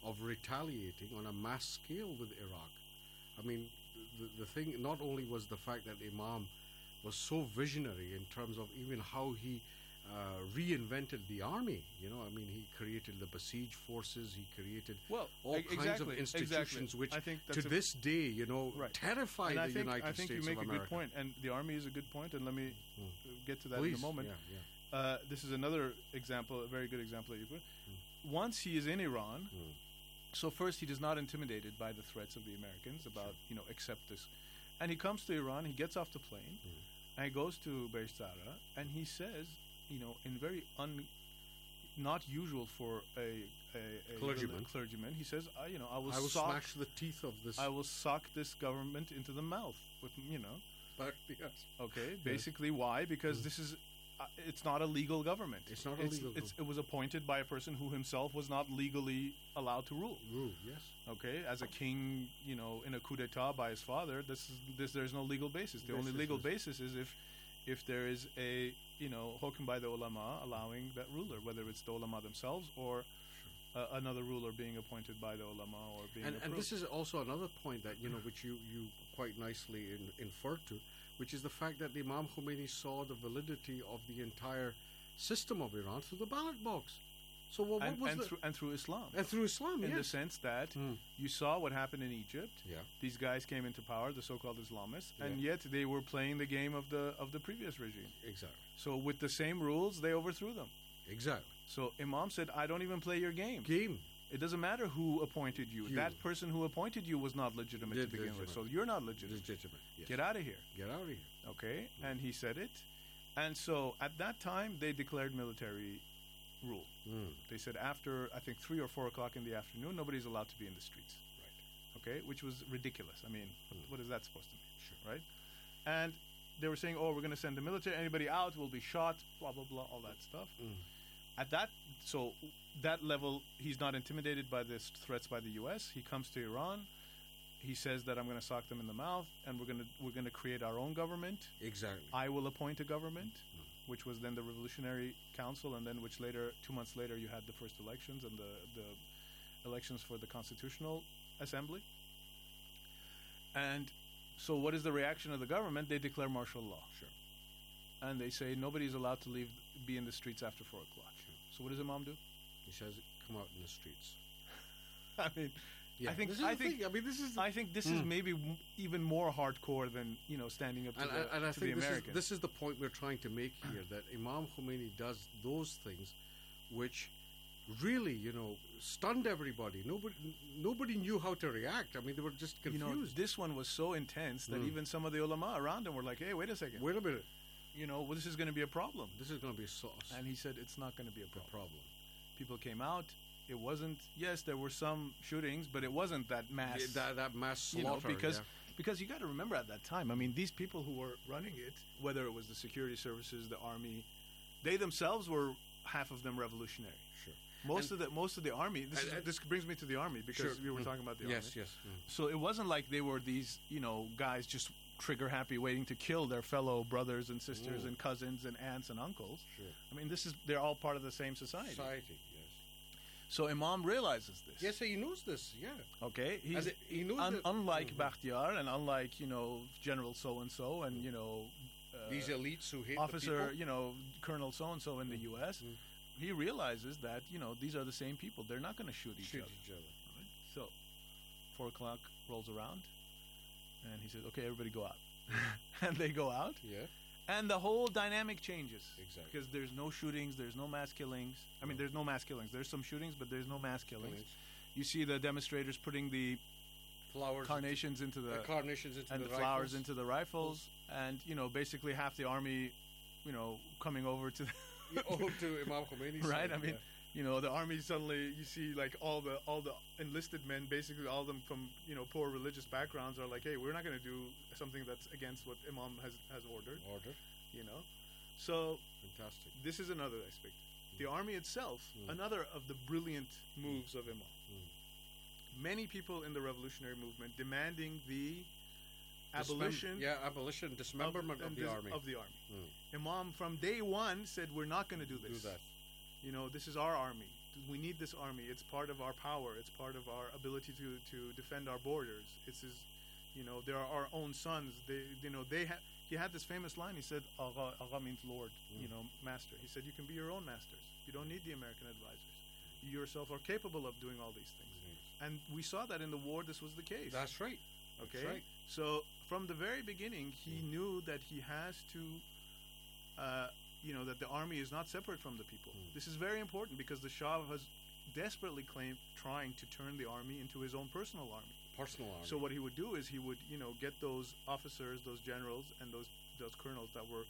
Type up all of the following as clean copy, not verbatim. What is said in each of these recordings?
of retaliating on a mass scale with Iraq. I mean, the thing not only was the fact that Imam was so visionary in terms of even how he reinvented the army. I mean, he created the besieged forces. He created all kinds of institutions, which I think to this day, terrify and the United States of America. I think you make a good point, and the army is a good point, and let me get to that in a moment. This is another example, a very good example that you put. Once he is in Iran, so first he is not intimidated by the threats of the Americans about, accept this. And he comes to Iran, he gets off the plane, and he goes to Beishara, and he says, in very not usual for a clergyman, he says, I will smash the teeth of this. I will sock this government into the mouth with, But, yes. Okay, basically why? Because this is, it's not a legal government. It's not a legal government. It was appointed by a person who himself was not legally allowed to rule. Yes. Okay, as a king, in a coup d'etat by his father, there's no legal basis. The only legal basis is if there is a, hokum by the ulama allowing that ruler, whether it's the ulama themselves or another ruler being appointed by the ulama or being approved. And this is also another point that, which you quite nicely inferred to, which is the fact that Imam Khomeini saw the validity of the entire system of Iran through the ballot box. So what was through Islam. And through Islam, in the sense that you saw what happened in Egypt. Yeah. These guys came into power, the so-called Islamists, and yet they were playing the game of the previous regime. Exactly. So with the same rules, they overthrew them. Exactly. So Imam said, I don't even play your game. It doesn't matter who appointed you. That person who appointed you was not legitimate to begin with. So you're not legitimate. Yes. Get out of here. Get out of here. Okay? And he said it. And so at that time, they declared military rule. They said after, I think, 3 or 4 o'clock in the afternoon, nobody's allowed to be in the streets. Right. Okay? Which was ridiculous. I mean, what is that supposed to mean? Sure. Right? And they were saying, we're going to send the military. Anybody out will be shot, blah, blah, blah, all that stuff. At that level, he's not intimidated by the threats by the U.S. He comes to Iran. He says that I'm going to sock them in the mouth, and we're going to create our own government. Exactly. I will appoint a government, which was then the Revolutionary Council, and then 2 months later, you had the first elections and the elections for the Constitutional Assembly. And so, what is the reaction of the government? They declare martial law. Sure. And they say nobody's allowed to be in the streets after 4 o'clock. Sure. So what does Imam do? He says, "Come out in the streets." I mean, yeah. I think this is maybe even more hardcore than standing up to the Americans. This is the point we're trying to make here, that Imam Khomeini does those things, which really stunned everybody. Nobody knew how to react. I mean, they were just confused. This one was so intense that even some of the ulama around him were like, "Hey, wait a second. Wait a minute. This is going to be a problem. This is going to be a sauce." And he said, it's not going to be a problem. People came out. It wasn't. Yes, there were some shootings, but it wasn't that mass. That mass slaughter. Because you got to remember at that time. I mean, these people who were running it, whether it was the security services, the army, they themselves were half of them revolutionary. Sure. Most of the army. This brings me to the army because we were talking about the army. Yes. So it wasn't like they were these guys just trigger happy waiting to kill their fellow brothers and sisters and cousins and aunts and uncles. Sure. I mean, they're all part of the same society. Yes. So Imam realizes this. Yes, he knows this. Yeah. Okay. He knows unlike Bakhtiar and unlike General so and so and these elites who hate officer the people. Colonel so and so in the U.S. He realizes that these are the same people. They're not going to shoot each other. Right? So 4 o'clock rolls around. And he says, okay, everybody go out. And they go out. Yeah. And the whole dynamic changes. Exactly. Because there's no shootings, there's no mass killings. I mean, there's no mass killings. There's some shootings, but there's no mass killings. You see the demonstrators putting the carnations into the flowers into the rifles. And, basically half the army, coming over to to Imam Khomeini. Right? I mean, the army suddenly, you see like all the enlisted men, basically all of them from, poor religious backgrounds are like, hey, we're not going to do something that's against what Imam has ordered. So fantastic. This is another aspect. The army itself, another of the brilliant moves of Imam. Many people in the revolutionary movement demanding the abolition, dismemberment of the army. Imam from day one said, we're not going to do this. Do that. This is our army. we need this army. It's part of our power. It's part of our ability to defend our borders. It's his, they're our own sons. He had this famous line. He said, "Agha, agha means Lord, master." He said, "You can be your own masters. You don't need the American advisors. You yourself are capable of doing all these things." And we saw that in the war. This was the case. That's right. Okay. That's right. So from the very beginning, he knew that he has to, that the army is not separate from the people. This is very important because the Shah has desperately trying to turn the army into his own personal army. So what he would do is he would, get those officers, those generals, and those colonels that were,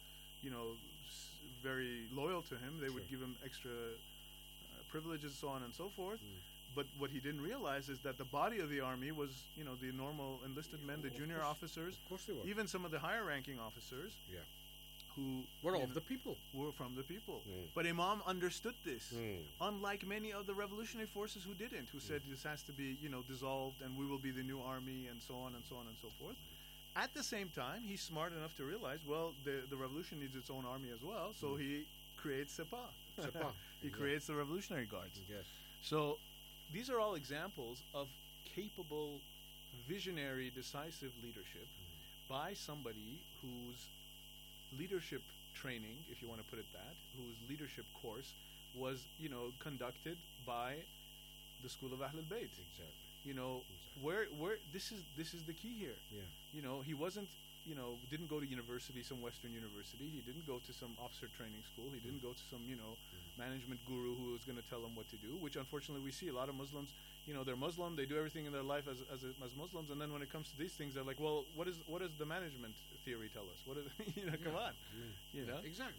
very loyal to him. They would give him extra privileges, so on and so forth. But what he didn't realize is that the body of the army was, the normal enlisted men, the junior officers, of course they were. Even some of the higher-ranking officers, who were of the people, were from the people. But Imam understood this, unlike many of the revolutionary forces who didn't, who said this has to be, dissolved, and we will be the new army, and so on and so on and so forth. At the same time, he's smart enough to realize, well, the revolution needs its own army as well, so he creates Sepah. He creates the Revolutionary Guards. Yes. So these are all examples of capable, visionary, decisive leadership by somebody whose leadership training, if you want to put it that, whose leadership course was, conducted by the school of Ahl al-Bayt. Exactly. Where this is the key here. Yeah. He wasn't, didn't go to university, some Western university. He didn't go to some officer training school. He didn't go to some, management guru who was going to tell him what to do, which unfortunately we see a lot of Muslims, they're Muslim, they do everything in their life as Muslims, and then when it comes to these things, they're like, well, what does the management theory tell us? What is, come on. Exactly.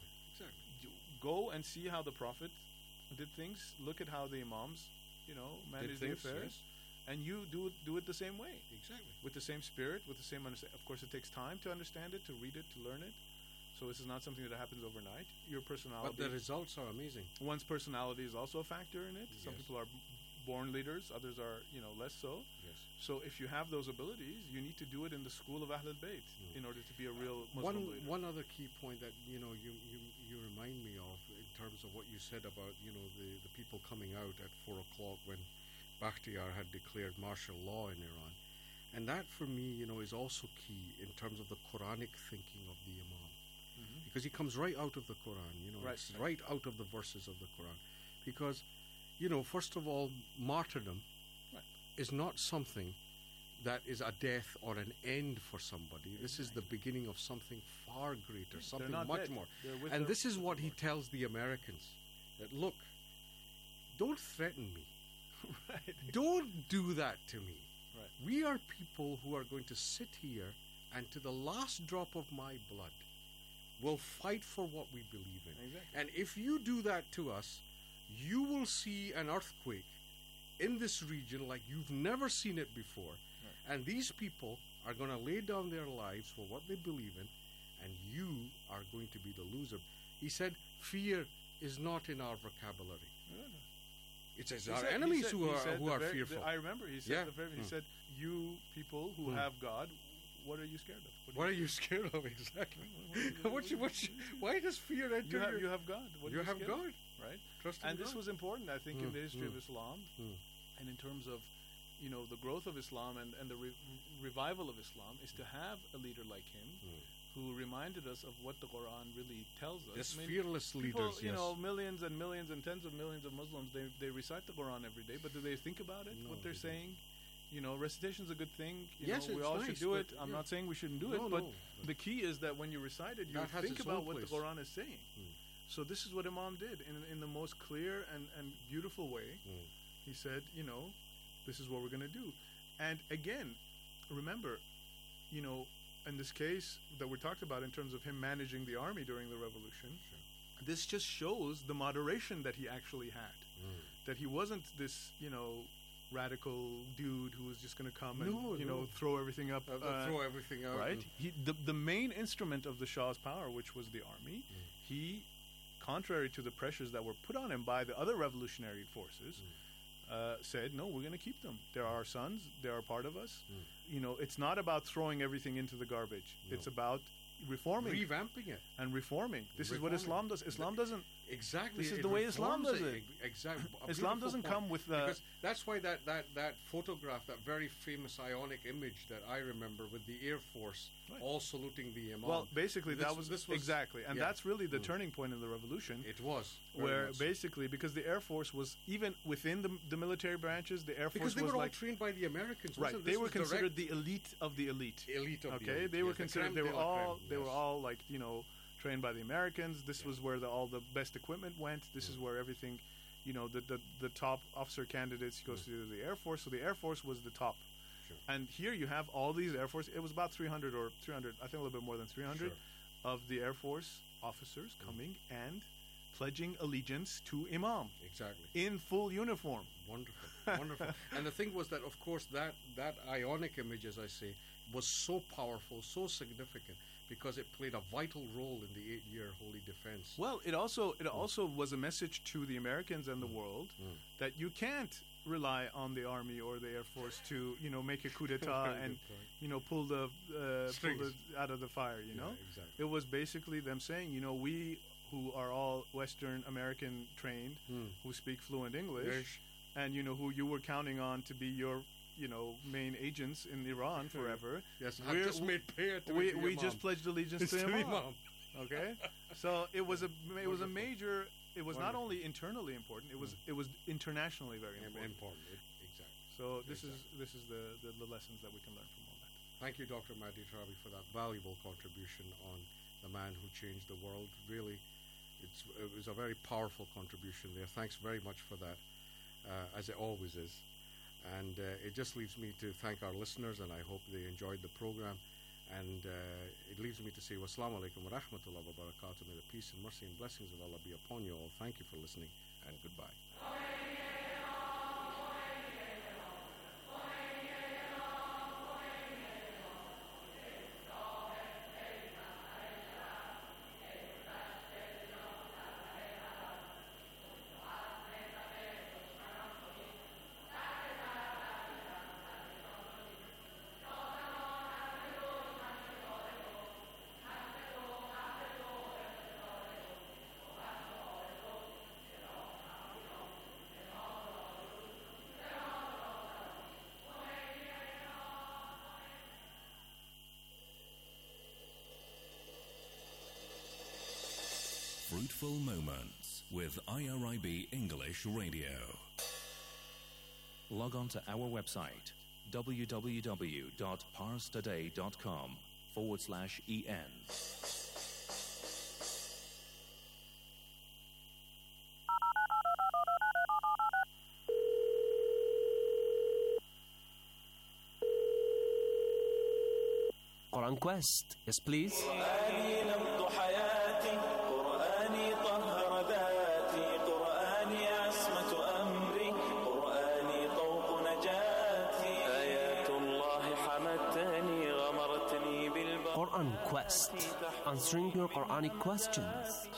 Go and see how the Prophet did things. Look at how the Imams, managed the affairs. Yes. And you do it the same way. Exactly. With the same spirit, with the same understanding. Of course, it takes time to understand it, to read it, to learn it. So this is not something that happens overnight. Your personality. But the results are amazing. One's personality is also a factor in it. Some Yes. people are born leaders. Others are, less so. Yes. So if you have those abilities, you need to do it in the school of Ahl al-Bayt in order to be a real Muslim leader. One other key point that, you remind me of in terms of what you said about, the people coming out at 4 o'clock when Bakhtiyar had declared martial law in Iran. And that, for me, is also key in terms of the Quranic thinking of the Imam. Because he comes right out of the Quran, it's right out of the verses of the Quran. Because, first of all, martyrdom is not something that is a death or an end for somebody. This is the beginning of something far greater, something much more. And this is what he tells the Americans, that, look, don't threaten me. Right. Don't do that to me. Right. We are people who are going to sit here and to the last drop of my blood will fight for what we believe in. Exactly. And if you do that to us, you will see an earthquake in this region like you've never seen it before. Right. And these people are going to lay down their lives for what they believe in, and you are going to be the loser. He said, fear is not in our vocabulary. No. It's our enemies who are fearful. I remember he said he said, you people who have God, what are you scared of? What are you scared of, exactly? Why does fear enter you have God. What you have God. Right? Trust in and God. this was important, I think, in the history of Islam, and in terms of, the growth of Islam and the revival of Islam, is to have a leader like him who reminded us of what the Quran really tells us. Yes, fearless leaders, people, millions and millions and tens of millions of Muslims, they recite the Quran every day, but do they think about it, what they're saying? Recitation's a good thing. Yes, we all should do it. I'm not saying we shouldn't do it, but the key is that when you recite it, you think about what the Quran is saying. So this is what Imam did in the most clear and beautiful way. He said, this is what we're going to do. And again, remember, in this case that we talked about in terms of him managing the army during the revolution, this just shows the moderation that he actually had. That he wasn't this, radical dude who was just going to come and throw everything up. Throw everything out. Right? The main instrument of the Shah's power, which was the army, he, contrary to the pressures that were put on him by the other revolutionary forces, said, no, we're going to keep them. They're our sons. They're a part of us. It's not about throwing everything into the garbage. No. It's about reforming. Revamping it. And reforming. This is what Islam does. Islam doesn't... Exactly. This is the way Islam does it. Exactly. Islam doesn't come with because that's why that photograph, that very famous Ionic image that I remember with the Air Force all saluting the Imam. Well, basically this was exactly, and that's really the turning point in the revolution. It was where basically because the Air Force was even within the military branches, the Air Force because they was were like all trained by the Americans. Right, they were considered the elite of the elite. Okay, they were considered. They were all like trained by the Americans. This was where all the best equipment went. This is where everything, the top officer candidates goes to the Air Force. So the Air Force was the top. Sure. And here you have all these Air Force. It was about 300, I think a little bit more than 300 of the Air Force officers coming and pledging allegiance to Imam. Exactly. In full uniform. Wonderful. And the thing was that, of course, that Ionic image, as I say, was so powerful, so significant, because it played a vital role in the 8-year Holy Defense. Well, it also was a message to the Americans and the world that you can't rely on the army or the Air Force to make a coup d'état and pull the out of the fire. Exactly. It was basically them saying, we who are all Western American trained, who speak fluent English, and who you were counting on to be your main agents in Iran forever. Yes, I've just made prayer to we just pledged allegiance to Imam. Okay, so it was a major. It was not only internally important. It was internationally very important. Exactly. So this is the lessons that we can learn from all that. Thank you, Dr. Mahdi Tarabi, for that valuable contribution on the man who changed the world. Really, it was a very powerful contribution there. Thanks very much for that, as it always is. And it just leaves me to thank our listeners, and I hope they enjoyed the program. And it leaves me to say, wassalamu alaikum wa rahmatullahi wa barakatuh. May the peace and mercy and blessings of Allah be upon you all. Thank you for listening, and goodbye. Fruitful Moments with IRIB English Radio. Log on to our website www.parstoday.com/en. Quran Quest, yes please. Quran Quest, answering your Quranic questions.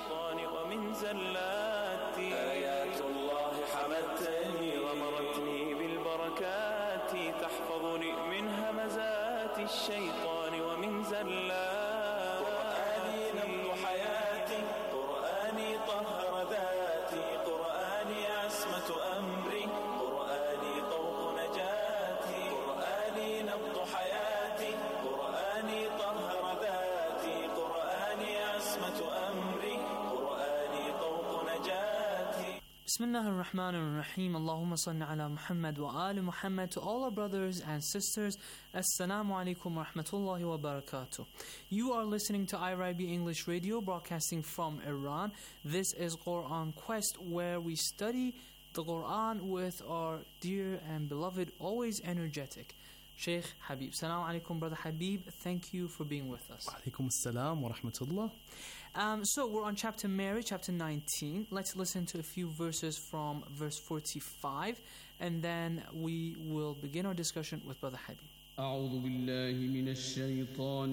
الشيطان ومن زلات قرآني نبض حياتي قرآني طهر ذاتي قرآني عصمة أمري قرآني طوق نجاتي قرآني نبض حياتي قرآني طهر ذاتي قرآني عصمة أمري قرآني طوق نجاتي. Bismillah ar-Rahman ar-Rahim. Allahumma salli ala Muhammad wa ali Muhammad. To all our brothers and sisters, Assalamu alaikum wa rahmatullahi wa barakatuh. You are listening to IRIB English Radio, broadcasting from Iran. This is Quran Quest, where we study the Quran with our dear and beloved, always energetic Sheikh Habib. Assalamu alaikum, brother Habib. Thank you for being with us. Alaikum assalam wa rahmatullah. So we're on chapter Marriage, chapter 19. Let's listen to a few verses from verse 45, and then we will begin our discussion with brother Habib. أعوذ بالله من الشيطان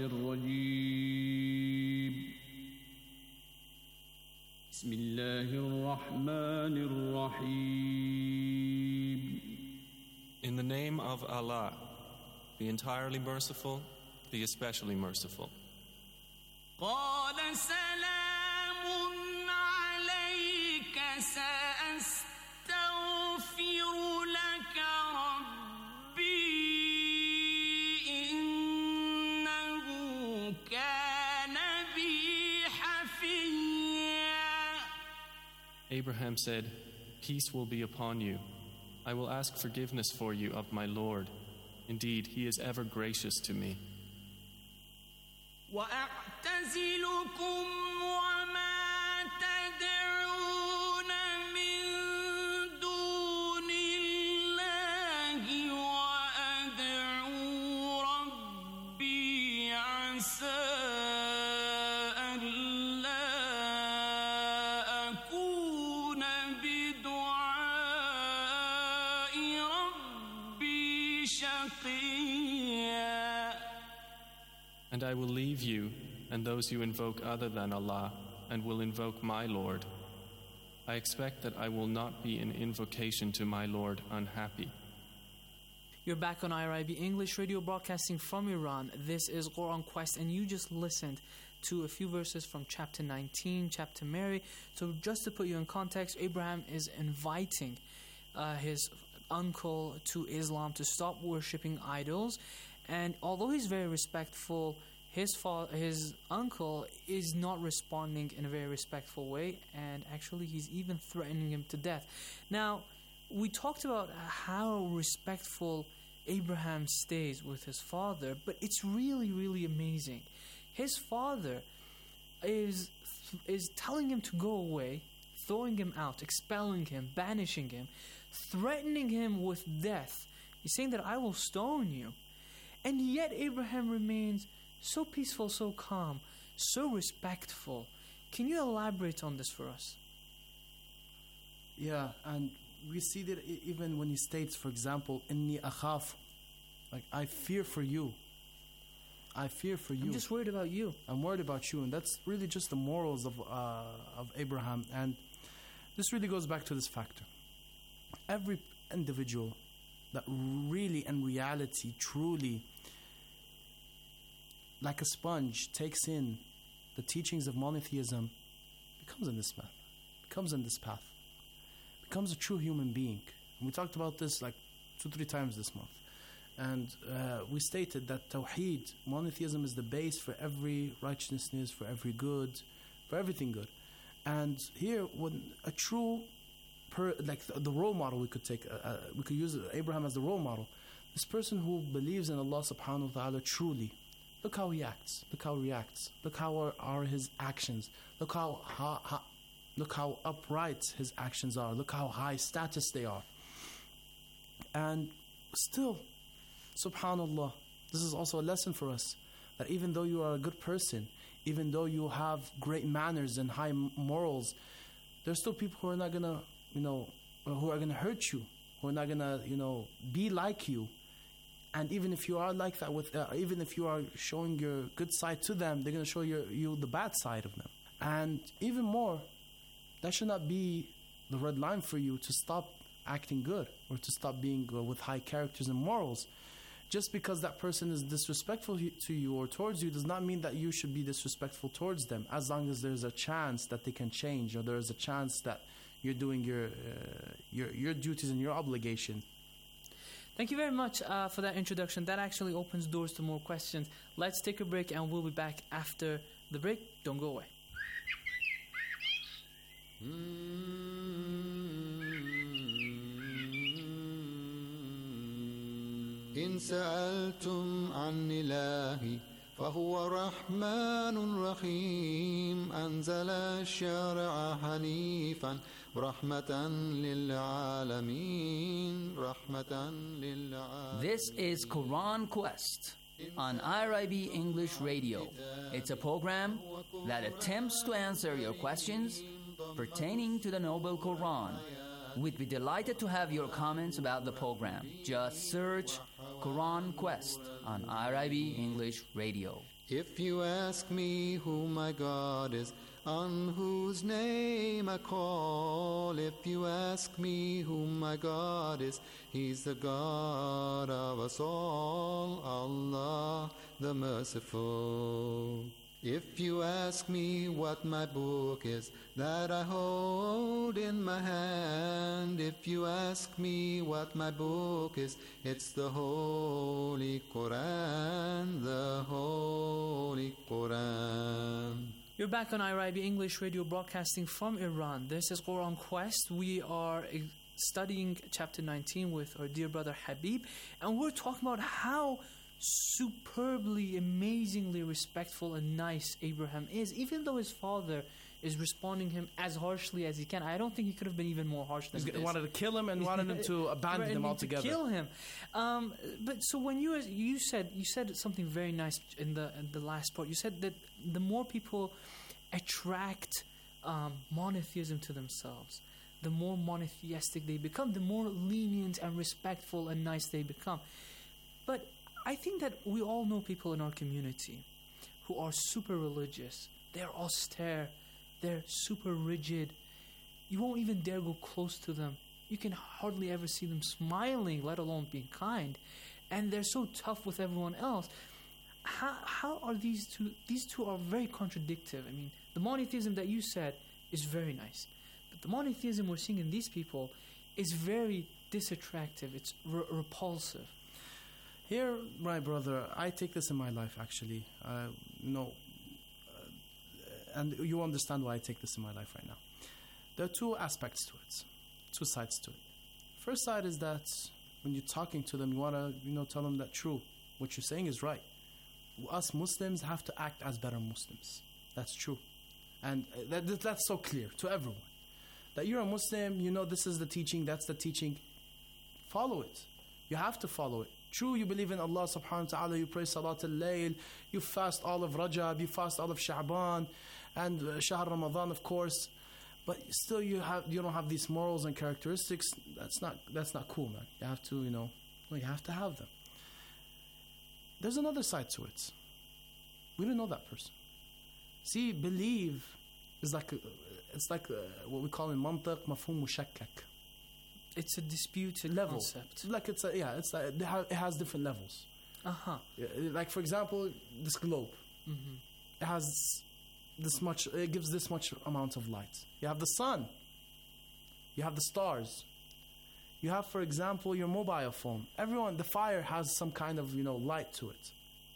الرجيم بسم الله الرحمن الرحيم. In the name of Allah, the entirely merciful, the especially merciful. قال سلام عليكم Abraham said, "Peace will be upon you. I will ask forgiveness for you of my Lord. Indeed, He is ever gracious to me." And I will leave you and those you invoke other than Allah, and will invoke my Lord. I expect that I will not be in invocation to my Lord unhappy. You're back on IRIB English Radio, broadcasting from Iran. This is Quran Quest, and you just listened to a few verses from chapter 19, chapter Mary. So just to put you in context, Abraham is inviting his uncle to Islam to stop worshipping idols. And although he's very respectful, his uncle is not responding in a very respectful way, and actually he's even threatening him to death. Now, we talked about how respectful Abraham stays with his father, but it's really, really amazing. His father is telling him to go away, throwing him out, expelling him, banishing him, threatening him with death. He's saying that I will stone you. And yet Abraham remains so peaceful, so calm, so respectful. Can you elaborate on this for us? Yeah, and we see that even when he states, for example, "Inni akhaf," like, I fear for you. I fear for you. I'm just worried about you. I'm worried about you. And that's really just the morals of Abraham. And this really goes back to this factor. Every individual that really, in reality, truly, like a sponge, takes in the teachings of monotheism, becomes in this path, becomes a true human being. And we talked about this like 2-3 times this month. And we stated that Tawheed, monotheism, is the base for every righteousness, for every good, for everything good. And here, when a true, like the role model we could take, we could use Abraham as the role model. This person who believes in Allah subhanahu wa ta'ala truly. Look how he acts. Look how he reacts. Look how are his actions. Look how upright his actions are. Look how high status they are. And still, subhanallah, this is also a lesson for us, that even though you are a good person, even though you have great manners and high morals, there's still people who are not gonna, who are gonna hurt you, who are not gonna, be like you. And even if you are like that, even if you are showing your good side to them, they're gonna show you the bad side of them. And even more, that should not be the red line for you to stop acting good or to stop being with high characters and morals. Just because that person is disrespectful to you or towards you does not mean that you should be disrespectful towards them, as long as there's a chance that they can change, or there's a chance that you're doing your duties and your obligation. Thank you very much for that introduction. That actually opens doors to more questions. Let's take a break, and we'll be back after the break. Don't go away. إن سألتم عن إلهي فهو رحمن رحيم أنزل الشرع حنيفا رحمة للعالمين رحمة للعالمين. This is Quran Quest on IRIB English Radio. It's a program that attempts to answer your questions pertaining to the Noble Quran. We'd be delighted to have your comments about the program. Just search Quran Quest on IRIB English Radio. If you ask me who my God is, on whose name I call, if you ask me who my God is, He's the God of us all, Allah the Merciful. If you ask me what my book is that I hold in my hand, if you ask me what my book is, it's the Holy Quran, the Holy Quran. You're back on IRIB English Radio, broadcasting from Iran. This is Quran Quest. We are studying chapter 19 with our dear brother Habib, and we're talking about how superbly, amazingly respectful and nice Abraham is, even though his father is responding him as harshly as he can. I don't think he could have been even more harsh than this. He wanted to kill him and wanted him to abandon him altogether. To kill him. But so when you said something very nice in the last part. You said that the more people attract monotheism to themselves, the more monotheistic they become, the more lenient and respectful and nice they become. But I think that we all know people in our community who are super religious. They're austere. They're super rigid. You won't even dare go close to them. You can hardly ever see them smiling, let alone being kind. And they're so tough with everyone else. How are these two? These two are very contradictory. I mean, the monotheism that you said is very nice. But the monotheism we're seeing in these people is very disattractive. It's repulsive. Here, my brother, I take this in my life actually. And you understand why I take this in my life right now. There are two aspects to it, two sides to it. First side is that when you're talking to them, you want to tell them that true, what you're saying is right. Us Muslims have to act as better Muslims. That's true. And that's so clear to everyone. That you're a Muslim, you know this is the teaching, that's the teaching. Follow it. You have to follow it. True, you believe in Allah subhanahu wa ta'ala, you pray Salat al-Layl, you fast all of Rajab, you fast all of Sha'ban, and Shahr Ramadan, of course. But still you don't have these morals and characteristics. That's not cool, man. You have to, you have to have them. There's another side to it. We don't know that person. See, believe is like what we call in mantiq mafhum mushakkak. It's a disputed level. Concept. Like it has different levels. Like for example, this globe. Mm-hmm. It has this much. It gives this much amount of light. You have the sun. You have the stars. You have, for example, your mobile phone. The fire has some kind of light to it.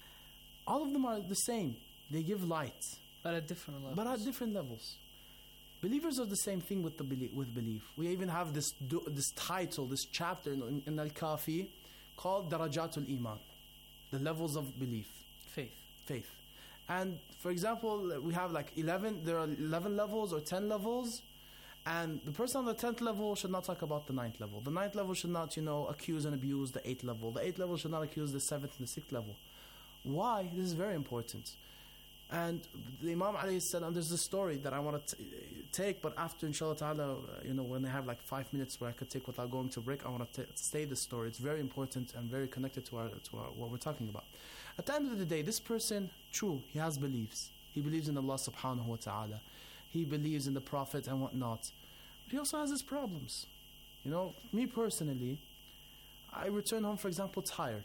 All of them are the same. They give light, but at different levels. Believers are the same thing with belief. We even have this title, this chapter in Al-Kafi called Darajatul Iman, the levels of belief. Faith. And for example, we have there are 11 levels or 10 levels, and the person on the 10th level should not talk about the 9th level. The 9th level should not, accuse and abuse the 8th level. The 8th level should not accuse the 7th and the 6th level. Why? This is very important. And the Imam alayhi salam, there's this story that I want to take, but after inshallah ta'ala, when I have 5 minutes where I could take without going to break, I want to say this story. It's very important and very connected to what we're talking about. At the end of the day, this person, true, he has beliefs. He believes in Allah subhanahu wa ta'ala. He believes in the Prophet and whatnot. But he also has his problems. Me personally, I return home, for example, tired.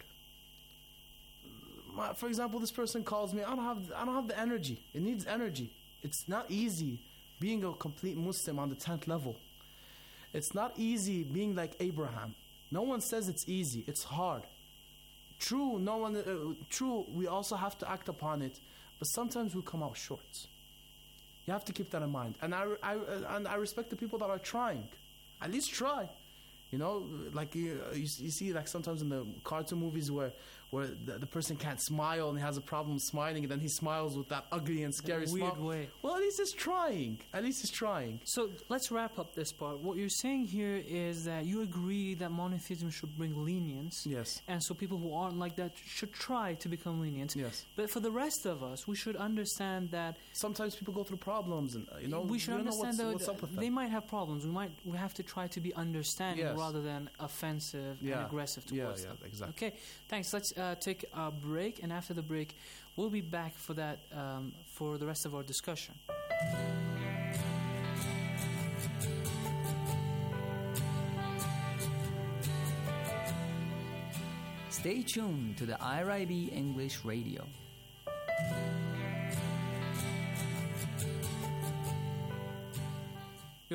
For example, this person calls me, I don't have the energy. It needs energy. It's not easy being a complete Muslim on the 10th level. It's not easy being like Abraham. No one says it's easy. It's hard. True, we also have to act upon it, but sometimes we come out short. You have to keep that in mind. And I respect the people that are trying. At least try. You see sometimes in the cartoon movies where the person can't smile and he has a problem smiling, and then he smiles with that ugly and scary smile. Weird way. Well, at least he's trying. So let's wrap up this part. What you're saying here is that you agree that monotheism should bring lenience. Yes. And so people who aren't like that should try to become lenient. Yes. But for the rest of us, we should understand that sometimes people go through problems, and we should understand that what's up with them. They might have problems. We have to try to be understanding rather than offensive and aggressive towards them. Exactly. Okay, thanks. Let's take a break, and after the break, we'll be back for that for the rest of our discussion. Stay tuned to the IRIB English Radio.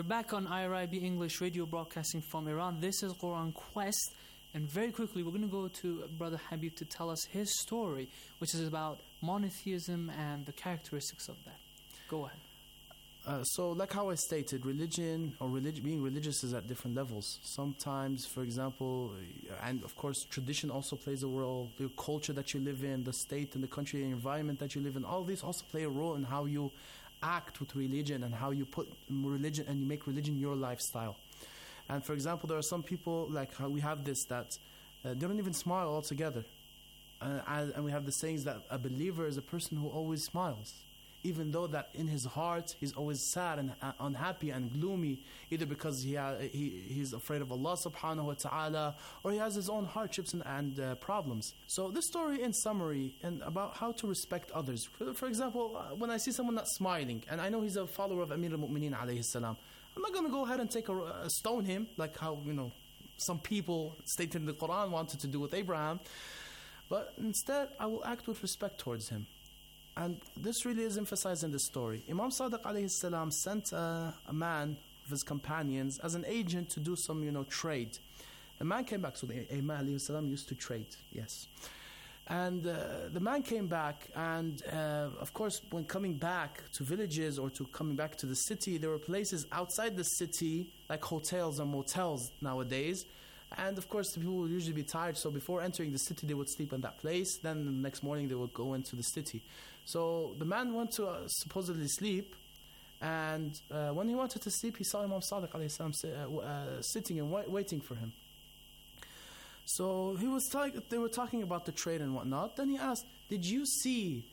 You're back on IRIB English Radio, broadcasting from Iran. This is Quran Quest. And very quickly, we're going to go to Brother Habib to tell us his story, which is about monotheism and the characteristics of that. Go ahead. So, like how I stated, religion or being religious is at different levels. Sometimes, for example, and of course, tradition also plays a role. The culture that you live in, the state and the country and environment that you live in, all these also play a role in how you act with religion and how you put religion and you make religion your lifestyle. And for example, there are some people, like how we have this, that they don't even smile altogether. And we have the sayings that a believer is a person who always smiles, even though that in his heart he's always sad and unhappy and gloomy, either because he's afraid of Allah subhanahu wa ta'ala, or he has his own hardships and problems. So this story in summary, and about how to respect others. For example, when I see someone that's smiling, and I know he's a follower of Amir al-Mu'mineen alayhi salam, I'm not going to go ahead and take stone him, like how, some people stated in the Quran wanted to do with Abraham. But instead, I will act with respect towards him. And this really is emphasized in this story. Imam Sadiq alayhi salam sent a man of his companions as an agent to do some, trade. The man came back. So the Imam alayhi salam used to trade, yes. And the man came back, and of course, when coming back to villages or coming back to the city, there were places outside the city, like hotels and motels nowadays. And of course, the people would usually be tired, so before entering the city, they would sleep in that place. Then the next morning, they would go into the city. So the man went to supposedly sleep, and when he wanted to sleep, he saw Imam Sadiq alayhi salam sitting and waiting for him. So they were talking about the trade and whatnot. Then he asked, did you see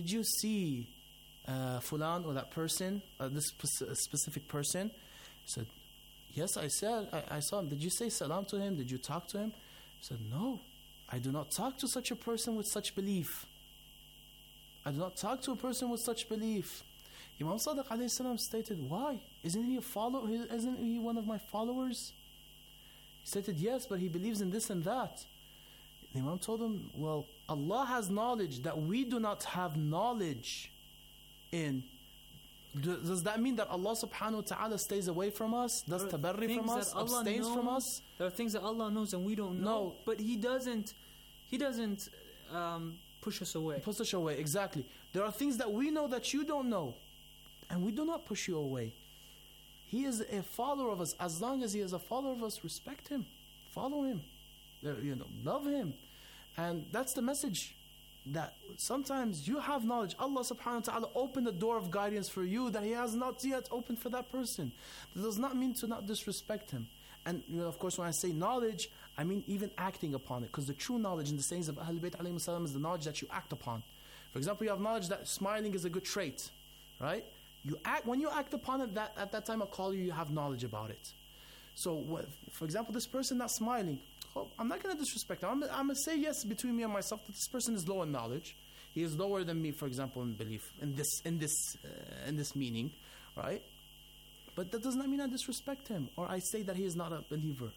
Fulan, or that person, this specific person? He said, yes, I saw him. Did you say salam to him? Did you talk to him? He said, no, I do not talk to such a person with such belief. I do not talk to a person with such belief. Imam Sadiq alayhi salam stated, why? Isn't he a follower? Isn't he one of my followers? He stated, yes, but he believes in this and that. The Imam told him, well, Allah has knowledge that we do not have knowledge in. Does that mean that Allah subhanahu wa ta'ala stays away from us, does tabarri from us, abstains from us? There are things that Allah knows and we don't know. But He doesn't push us away. Push us away, exactly. There are things that we know that you don't know, and we do not push you away. He is a follower of us. As long as he is a follower of us, respect him, follow him, love him. And that's the message, that sometimes you have knowledge. Allah subhanahu wa ta'ala opened the door of guidance for you that He has not yet opened for that person. That does not mean to not disrespect him. And of course, when I say knowledge, I mean even acting upon it. Because the true knowledge in the sayings of Ahlul Bayt alayhim salam is the knowledge that you act upon. For example, you have knowledge that smiling is a good trait, right? When you act upon it, at that time I call you have knowledge about it. So, for example, this person not smiling, I'm not going to disrespect him. I'm going to say yes between me and myself that this person is low in knowledge. He is lower than me, for example, in belief, in this meaning, right? But that does not mean I disrespect him or I say that he is not a believer.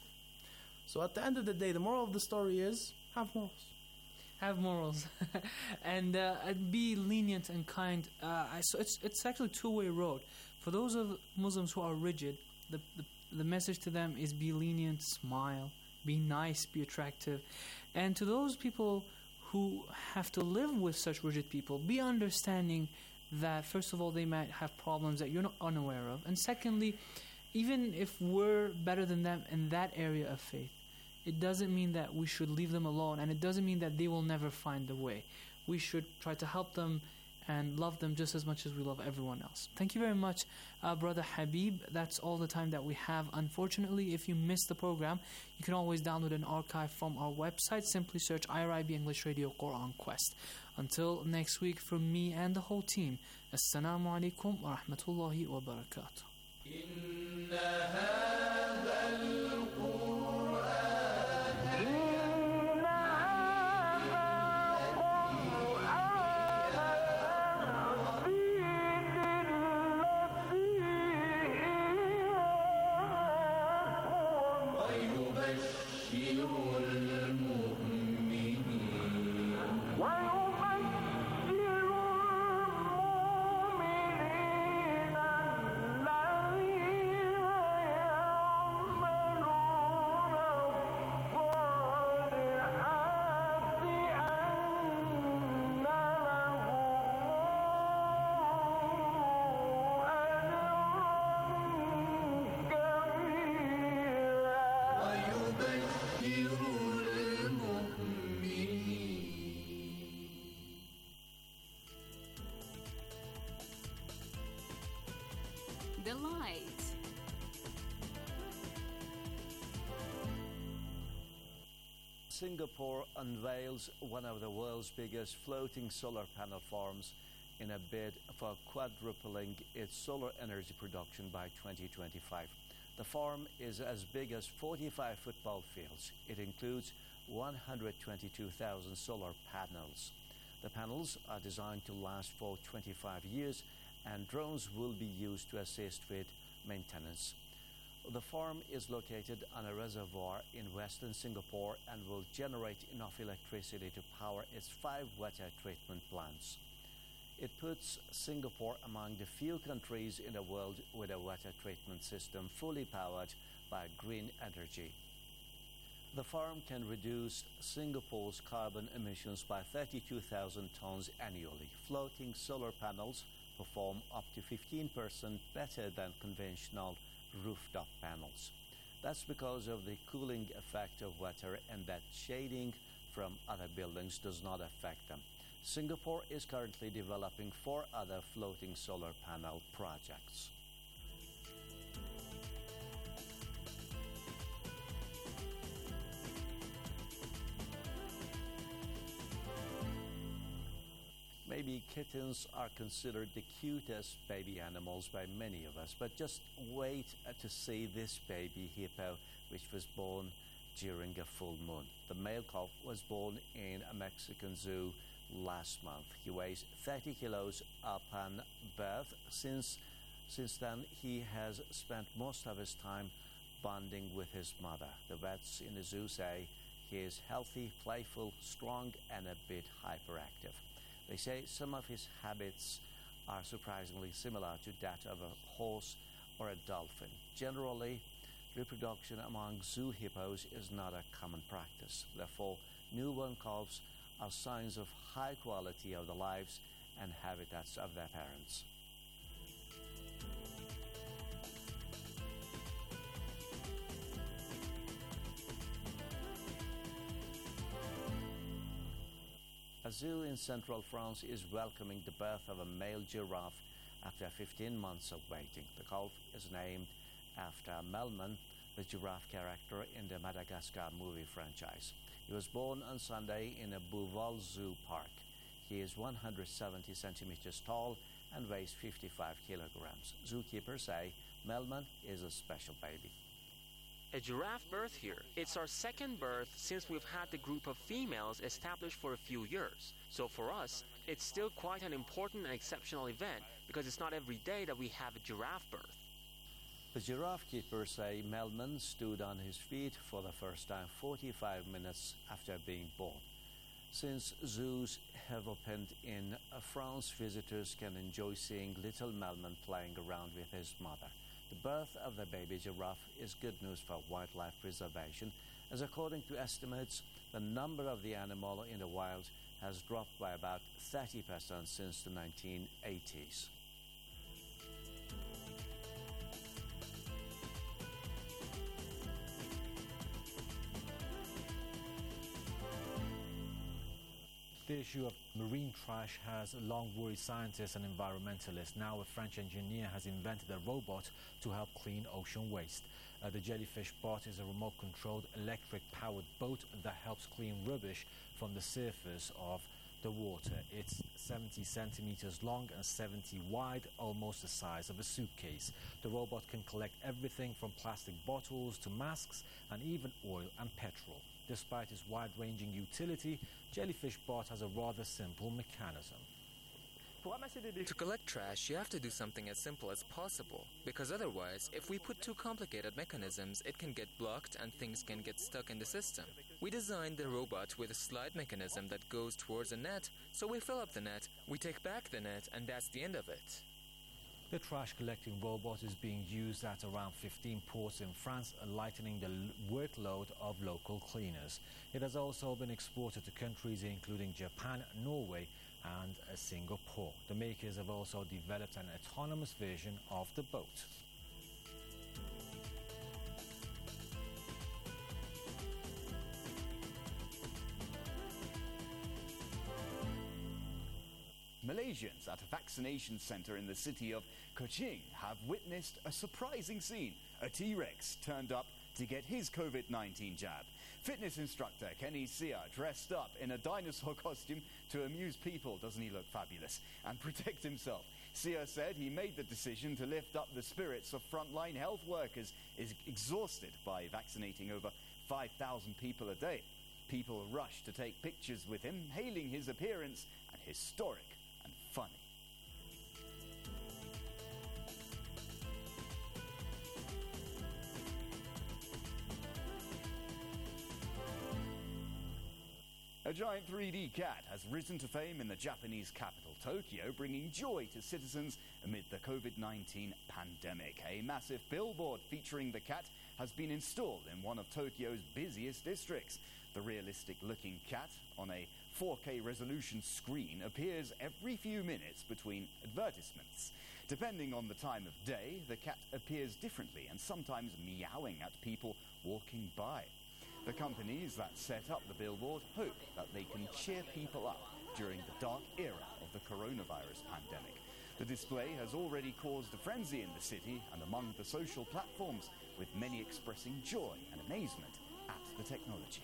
So at the end of the day, the moral of the story is have morals. Have morals. And be lenient and kind. So it's actually a two-way road. For those of Muslims who are rigid, the message to them is be lenient, smile, be nice, be attractive. And to those people who have to live with such rigid people, be understanding that first of all they might have problems that you're not unaware of, and secondly, even if we're better than them in that area of faith, it doesn't mean that we should leave them alone, and it doesn't mean that they will never find the way. We should try to help them and love them just as much as we love everyone else. Thank you very much, Brother Habib. That's all the time that we have. Unfortunately, if you missed the program, you can always download an archive from our website. Simply search IRIB English Radio Quran Quest. Until next week, from me and the whole team, Assalamu alaikum wa rahmatullahi wa barakatuh. الذين Singapore unveils one of the world's biggest floating solar panel farms in a bid for quadrupling its solar energy production by 2025. The farm is as big as 45 football fields. It includes 122,000 solar panels. The panels are designed to last for 25 years, and drones will be used to assist with maintenance. The farm is located on a reservoir in western Singapore and will generate enough electricity to power its 5 water treatment plants. It puts Singapore among the few countries in the world with a water treatment system fully powered by green energy. The farm can reduce Singapore's carbon emissions by 32,000 tons annually. Floating solar panels perform up to 15% better than conventional rooftop panels. That's because of the cooling effect of water and that shading from other buildings does not affect them. Singapore is currently developing 4 other floating solar panel projects. Maybe kittens are considered the cutest baby animals by many of us, but just wait to see this baby hippo, which was born during a full moon. The male calf was born in a Mexican zoo last month. He weighs 30 kilos upon birth. Since then, he has spent most of his time bonding with his mother. The vets in the zoo say he is healthy, playful, strong, and a bit hyperactive. They say some of his habits are surprisingly similar to that of a horse or a dolphin. Generally, reproduction among zoo hippos is not a common practice. Therefore, newborn calves are signs of high quality of the lives and habitats of their parents. A zoo in central France is welcoming the birth of a male giraffe after 15 months of waiting. The calf is named after Melman, the giraffe character in the Madagascar movie franchise. He was born on Sunday in a Beauval Zoo Park. He is 170 centimeters tall and weighs 55 kilograms. Zookeepers say Melman is a special baby. A giraffe birth here. It's our second birth since we've had the group of females established for a few years. So for us, it's still quite an important and exceptional event because it's not every day that we have a giraffe birth. The giraffe keepers say Melman stood on his feet for the first time 45 minutes after being born. Since zoos have opened in France, visitors can enjoy seeing little Melman playing around with his mother. The birth of the baby giraffe is good news for wildlife preservation, as according to estimates, the number of the animal in the wild has dropped by about 30% since the 1980s. The issue of marine trash has long worried scientists and environmentalists. Now a French engineer has invented a robot to help clean ocean waste. The Jellyfish Bot is a remote-controlled electric-powered boat that helps clean rubbish from the surface of the water. It's 70 centimeters long and 70 wide, almost the size of a suitcase. The robot can collect everything from plastic bottles to masks and even oil and petrol. Despite its wide-ranging utility, Jellyfish Bot has a rather simple mechanism. To collect trash, you have to do something as simple as possible, because otherwise, if we put too complicated mechanisms, it can get blocked and things can get stuck in the system. We designed the robot with a slide mechanism that goes towards a net, so we fill up the net, we take back the net, and that's the end of it. The trash collecting robot is being used at around 15 ports in France, lightening the workload of local cleaners. It has also been exported to countries including Japan, Norway and Singapore. The makers have also developed an autonomous version of the boat. Malaysians at a vaccination center in the city of Kuching have witnessed a surprising scene. A T-Rex turned up to get his COVID-19 jab. Fitness instructor Kenny Sia dressed up in a dinosaur costume to amuse people. Doesn't he look fabulous? And protect himself. Sia said he made the decision to lift up the spirits of frontline health workers, is exhausted by vaccinating over 5,000 people a day. People rushed to take pictures with him, hailing his appearance as historic and funny. A giant 3D cat has risen to fame in the Japanese capital, Tokyo, bringing joy to citizens amid the COVID-19 pandemic. A massive billboard featuring the cat has been installed in one of Tokyo's busiest districts. The realistic-looking cat on a 4K resolution screen appears every few minutes between advertisements. Depending on the time of day, the cat appears differently and sometimes meowing at people walking by. The companies that set up the billboard hope that they can cheer people up during the dark era of the coronavirus pandemic. The display has already caused a frenzy in the city and among the social platforms, with many expressing joy and amazement at the technology.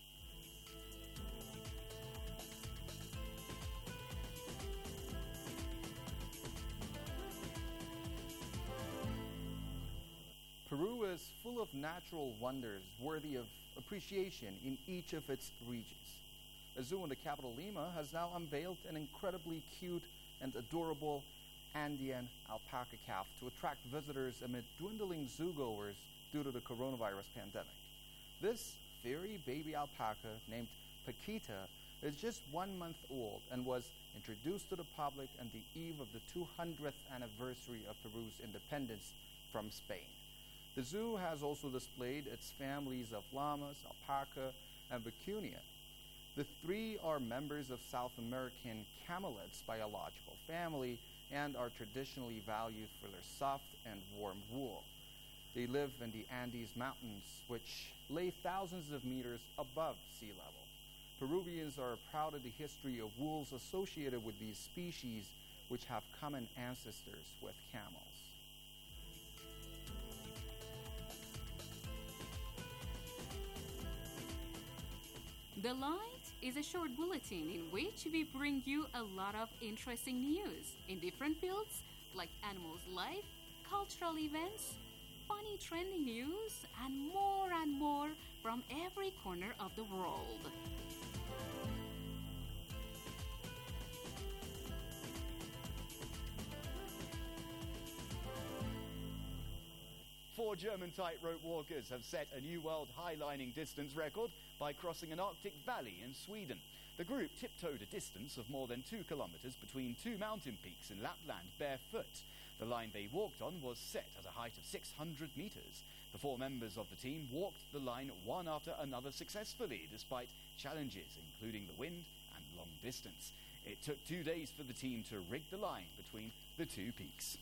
Peru is full of natural wonders worthy of appreciation in each of its regions. A zoo in the capital, Lima, has now unveiled an incredibly cute and adorable Andean alpaca calf to attract visitors amid dwindling zoogoers due to the coronavirus pandemic. This fairy baby alpaca, named Paquita, is just 1 month old and was introduced to the public on the eve of the 200th anniversary of Peru's independence from Spain. The zoo has also displayed its families of llamas, alpaca, and vicuña. The three are members of South American camelids biological family and are traditionally valued for their soft and warm wool. They live in the Andes Mountains, which lay thousands of meters above sea level. Peruvians are proud of the history of wools associated with these species, which have common ancestors with camels. The Light is a short bulletin in which we bring you a lot of interesting news in different fields like animals' life, cultural events, funny trending news, and more from every corner of the world. Four German tightrope walkers have set a new world high-lining distance record by crossing an Arctic valley in Sweden. The group tiptoed a distance of more than 2 kilometers between two mountain peaks in Lapland barefoot. The line they walked on was set at a height of 600 meters. The four members of the team walked the line one after another successfully, despite challenges including the wind and long distance. It took 2 days for the team to rig the line between the two peaks.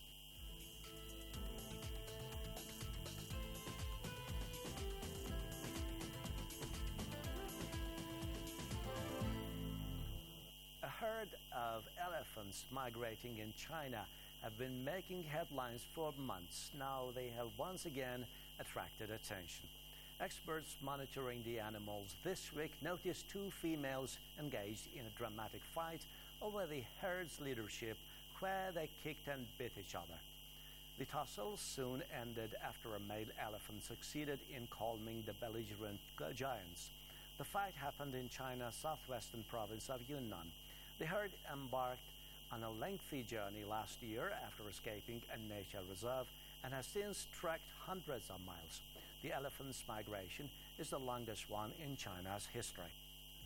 A herd of elephants migrating in China have been making headlines for months. Now they have once again attracted attention. Experts monitoring the animals this week noticed two females engaged in a dramatic fight over the herd's leadership, where they kicked and bit each other. The tussle soon ended after a male elephant succeeded in calming the belligerent giants. The fight happened in China's southwestern province of Yunnan. The herd embarked on a lengthy journey last year after escaping a nature reserve and has since trekked hundreds of miles. The elephant's migration is the longest one in China's history.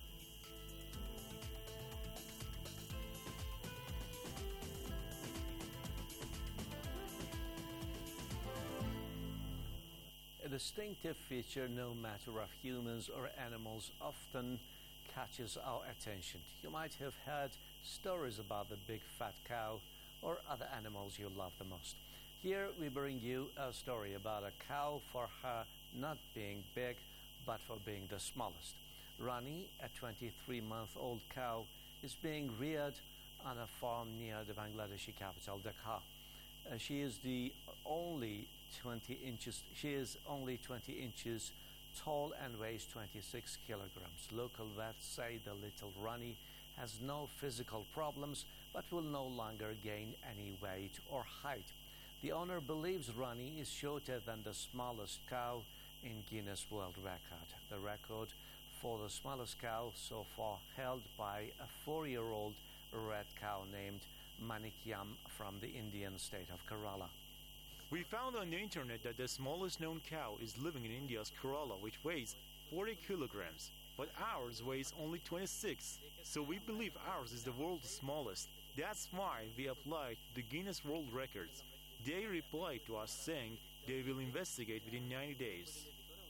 A distinctive feature, no matter of humans or animals, often catches our attention. You might have heard stories about the big fat cow or other animals you love the most. Here we bring you a story about a cow for her not being big, but for being the smallest. Rani, a 23-month-old cow, is being reared on a farm near the Bangladeshi capital, Dhaka. She is only 20 inches tall and weighs 26 kilograms. Local vets say the little Ronnie has no physical problems but will no longer gain any weight or height. The owner believes Ronnie is shorter than the smallest cow in Guinness World Record. The record for the smallest cow so far held by a 4-year-old red cow named Manikyam from the Indian state of Kerala. We found on the internet that the smallest known cow is living in India's Kerala, which weighs 40 kilograms, but ours weighs only 26, so we believe ours is the world's smallest. That's why we applied to the Guinness World Records. They replied to us saying they will investigate within 90 days.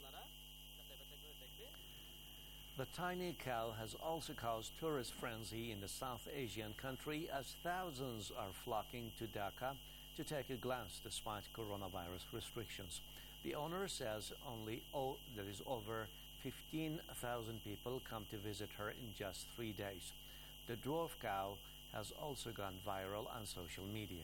The tiny cow has also caused tourist frenzy in the South Asian country as thousands are flocking to Dhaka to take a glance despite coronavirus restrictions. The owner says there is over 15,000 people come to visit her in just 3 days. The dwarf cow has also gone viral on social media.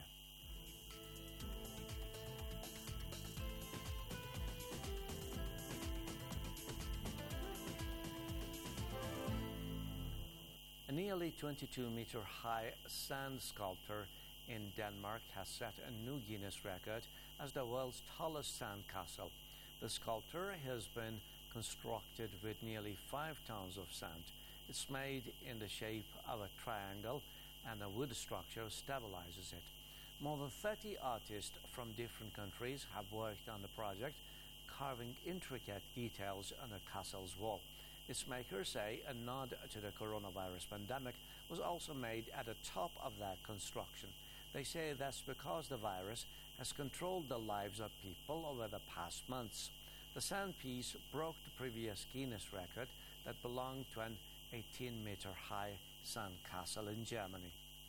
A nearly 22-meter-high sand sculpture in Denmark has set a new Guinness record as the world's tallest sand castle. The sculpture has been constructed with nearly 5 tons of sand. It's made in the shape of a triangle, and a wood structure stabilizes it. More than 30 artists from different countries have worked on the project, carving intricate details on the castle's wall. Its makers say a nod to the coronavirus pandemic was also made at the top of that construction. They say that's because the virus has controlled the lives of people over the past months. The sand piece broke the previous Guinness record that belonged to an 18-meter-high sand castle in Germany.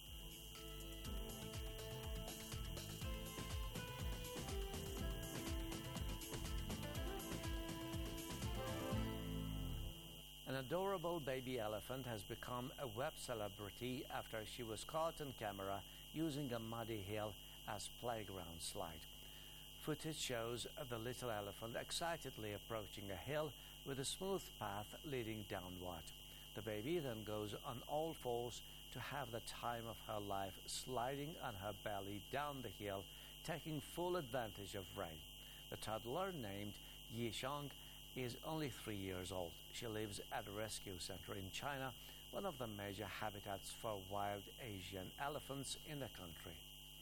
An adorable baby elephant has become a web celebrity after she was caught on camera using a muddy hill as playground slide. Footage shows the little elephant excitedly approaching a hill with a smooth path leading downward. The baby then goes on all fours to have the time of her life, sliding on her belly down the hill, taking full advantage of rain. The toddler, named Yishang, is only 3 years old. She lives at a rescue center in China, one of the major habitats for wild Asian elephants in the country.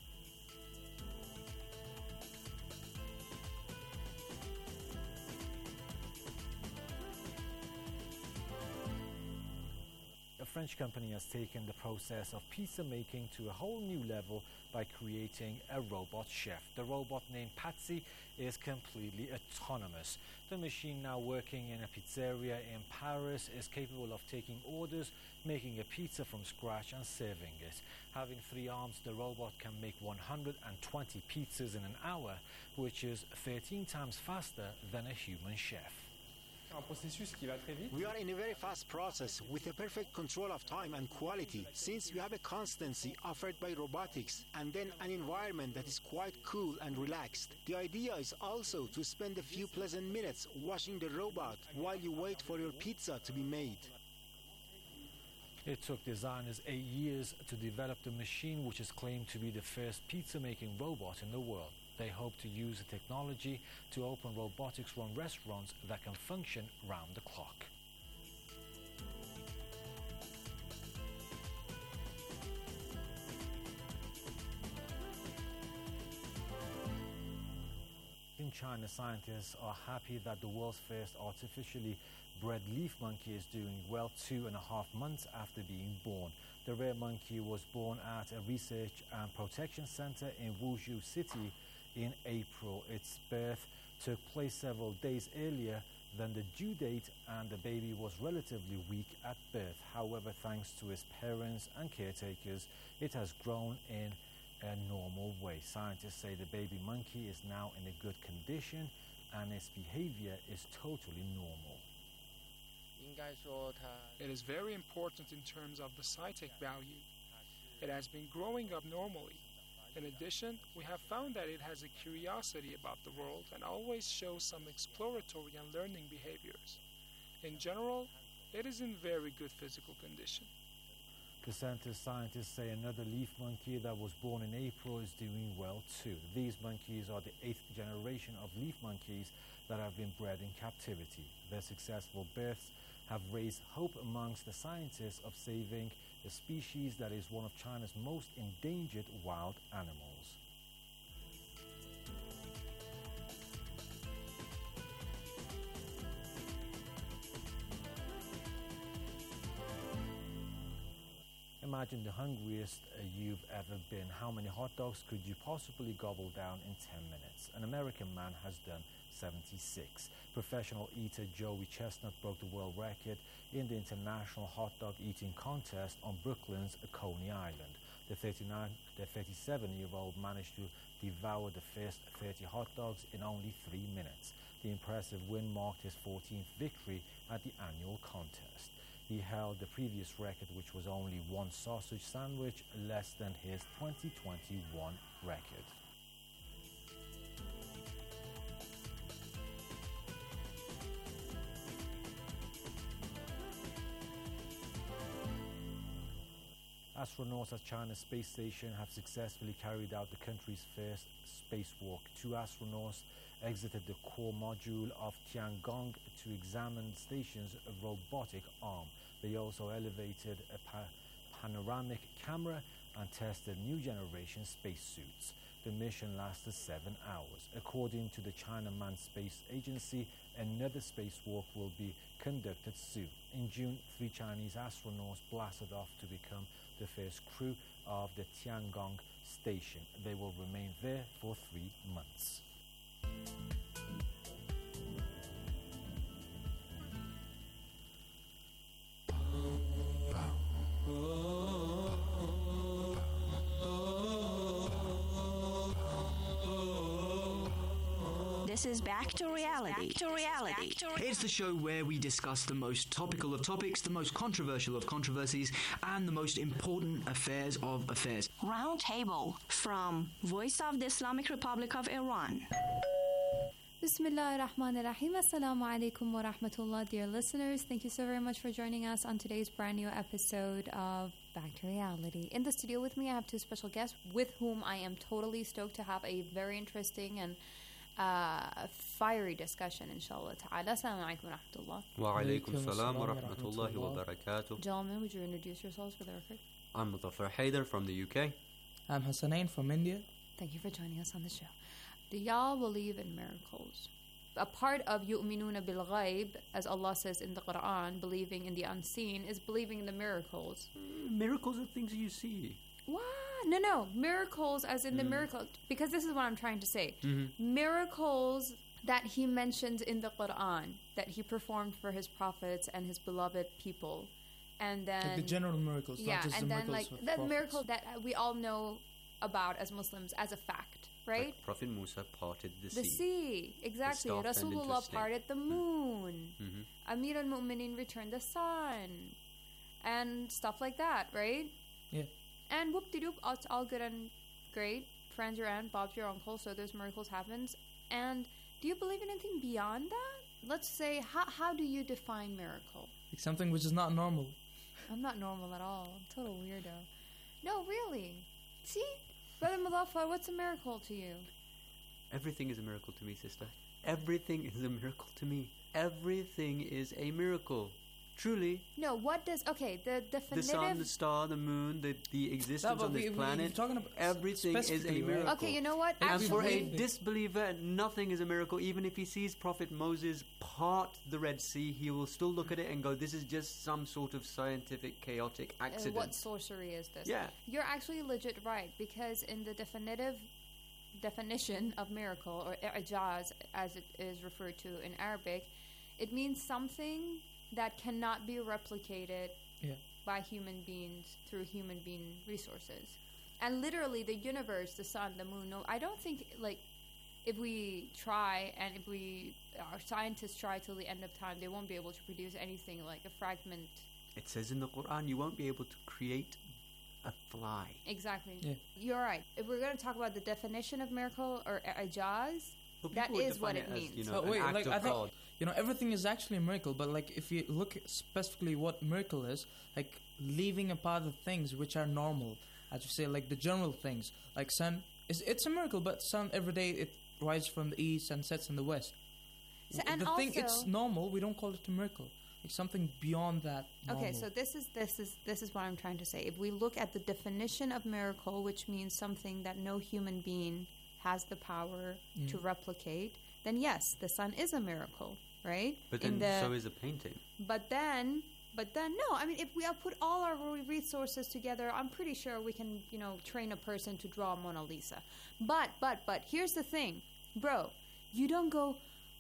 A French company has taken the process of pizza making to a whole new level by creating a robot chef. The robot named Patsy is completely autonomous. The machine, now working in a pizzeria in Paris, is capable of taking orders, making a pizza from scratch and serving it. Having 3 arms, the robot can make 120 pizzas in an hour, which is 13 times faster than a human chef. We are in a very fast process with a perfect control of time and quality, since we have a constancy offered by robotics and then an environment that is quite cool and relaxed. The idea is also to spend a few pleasant minutes watching the robot while you wait for your pizza to be made. It took designers 8 years to develop the machine, which is claimed to be the first pizza-making robot in the world. They hope to use the technology to open robotics-run restaurants that can function round the clock. In China, scientists are happy that the world's first artificially bred leaf monkey is doing well 2.5 months after being born. The rare monkey was born at a research and protection center in Wuzhou City in April. Its birth took place several days earlier than the due date, and the baby was relatively weak at birth. However, thanks to its parents and caretakers, it has grown in a normal way. Scientists say the baby monkey is now in a good condition and its behavior is totally normal. It is very important in terms of the cytic value. It has been growing up normally. In addition, we have found that it has a curiosity about the world and always shows some exploratory and learning behaviors. In general, it is in very good physical condition. The center's scientists say another leaf monkey that was born in April is doing well too. These monkeys are the 8th generation of leaf monkeys that have been bred in captivity. Their successful births have raised hope amongst the scientists of saving a species that is one of China's most endangered wild animals. Imagine the hungriest you've ever been. How many hot dogs could you possibly gobble down in 10 minutes? An American man has done 76. Professional eater Joey Chestnut broke the world record in the International Hot Dog Eating Contest on Brooklyn's Coney Island. The 37-year-old managed to devour the first 30 hot dogs in only 3 minutes. The impressive win marked his 14th victory at the annual contest. He held the previous record, which was only one sausage sandwich, less than his 2021 record. Astronauts at China's space station have successfully carried out the country's first spacewalk. 2 astronauts exited the core module of Tiangong to examine the station's robotic arm. They also elevated a panoramic camera and tested new generation spacesuits. The mission lasted 7 hours. According to the China Manned Space Agency, another spacewalk will be conducted soon. In June, 3 Chinese astronauts blasted off to become the first crew of the Tiangong station. They will remain there for 3 months. This is Back to Reality. It's the show where we discuss the most topical of topics, the most controversial of controversies, and the most important affairs of affairs. Roundtable from Voice of the Islamic Republic of Iran. Bismillah ar-Rahman ar-Rahim. Assalamu alaikum wa rahmatullah, dear listeners. Thank you so very much for joining us on today's brand new episode of Back to Reality. In the studio with me, I have 2 special guests with whom I am totally stoked to have a very interesting and fiery discussion, inshallah ta'ala. Assalamu alaikum wa rahmatullah. Wa alaikum salam wa rahmatullahi wa barakatuh. Gentlemen, would you introduce yourselves for the record? I'm Muzaffar Haider from the UK. I'm Hassanain from India. Thank you for joining us on the show. Do y'all believe in miracles? A part of yu'minuna bil ghaib, as Allah says in the Quran, believing in the unseen, is believing in the miracles. Miracles are things you see. What? No. Miracles as in the miracle. Because this is what I'm trying to say. Miracles that he mentions in the Quran, that he performed for his prophets and his beloved people. And then... Like the general miracles, yeah, not just and the then miracles like the miracle that we all know about as Muslims as a fact, right? Like Prophet Musa parted the sea. The sea, exactly. Rasulullah parted the moon. Amir al-Mu'minin returned the sun. And stuff like that, right? Yeah. And whoop-de-doop, it's all good and great. Friends your aunt, Bob's your uncle, so those miracles happens. And do you believe in anything beyond that? Let's say, how do you define miracle? Like something which is not normal. I'm not normal at all. I'm a total weirdo. No, really. See? Brother Muzaffar, what's a miracle to you? Everything is a miracle to me, sister. Everything is a miracle to me. Everything is a miracle. Truly. No, what does... Okay, the definitive... The sun, the star, the moon, the existence on this planet, everything is a miracle. Okay, you know what? And for a disbeliever, nothing is a miracle. Even if he sees Prophet Moses part the Red Sea, he will still look at it and go, this is just some sort of scientific, chaotic accident. What sorcery is this? Yeah. You're actually legit right, because in the definition of miracle, or i'jaz, as it is referred to in Arabic, it means something that cannot be replicated by human beings through human being resources. And literally the universe, the sun, the moon, I don't think, like, if we try and if our scientists try till the end of time, they won't be able to produce anything like a fragment. It says in the Quran, you won't be able to create a fly. Exactly. Yeah. You're right. If we're going to talk about the definition of miracle or ijaz, Well, that people would is what define it it as, means. But wait, like I thought, everything is actually a miracle. But like, if you look specifically what miracle is, like leaving apart the things which are normal, as you say, like the general things, like sun, it's a miracle. But sun every day it rises from the east and sets in the west. So, and the thing, also- it's normal. We don't call it a miracle. Like something beyond that. Okay, normal. so this is what I'm trying to say. If we look at the definition of miracle, which means something that no human being has the power to replicate, then yes, the sun is a miracle, right? But then so is a painting. But then no. I mean, if we put all our resources together, I'm pretty sure we can, train a person to draw Mona Lisa. But here's the thing, bro. You don't go,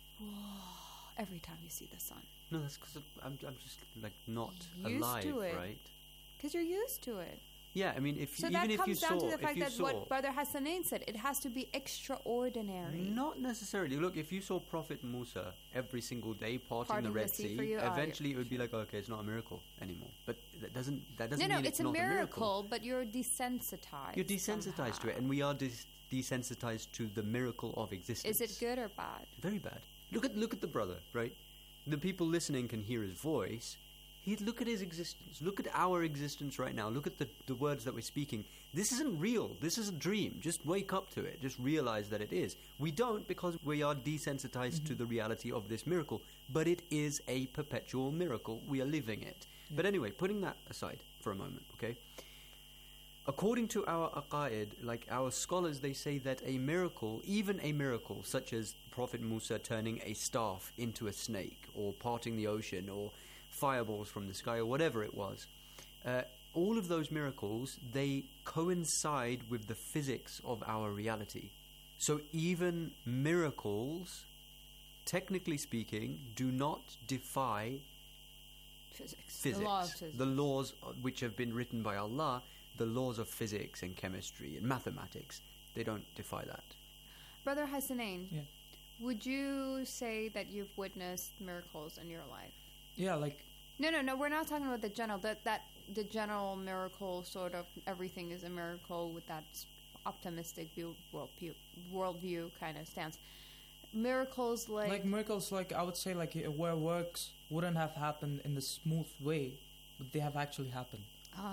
whoa, every time you see the sun. No, that's because I'm just like not Used alive, to it. right? Because you're used to it. Yeah, I mean, So that comes down to the fact that what Brother Hassanain said, it has to be extraordinary. Not necessarily. Look, if you saw Prophet Musa every single day parting the Red Sea, for you, eventually it would be like, okay, it's not a miracle anymore. But that doesn't No, mean it's a not miracle, but you're desensitized. You're desensitized to it, and we are desensitized to the miracle of existence. Is it good or bad? Very bad. Look at the brother, right? The people listening can hear his voice. Look at his existence. Look at our existence right now. Look at the words that we're speaking. This isn't real. This is a dream. Just wake up to it. Just realize that it is. We don't, because we are desensitized to the reality of this miracle. But it is a perpetual miracle. We are living it. Yeah. But anyway, putting that aside for a moment, okay? According to our aqaid, like our scholars, they say that a miracle, even a miracle, such as Prophet Musa turning a staff into a snake, or parting the ocean, or fireballs from the sky, or whatever it was, all of those miracles, they coincide with the physics of our reality. So even miracles, technically speaking, do not defy physics. The laws which have been written by Allah, the laws of physics and chemistry and mathematics. They don't defy that. Brother Hassanain, would you say that you've witnessed miracles in your life? Yeah, like... No, we're not talking about the general, the general miracle, sort of everything is a miracle with that optimistic worldview kind of stance. Miracles like miracles, like I would say, like where works wouldn't have happened in the smooth way, but they have actually happened.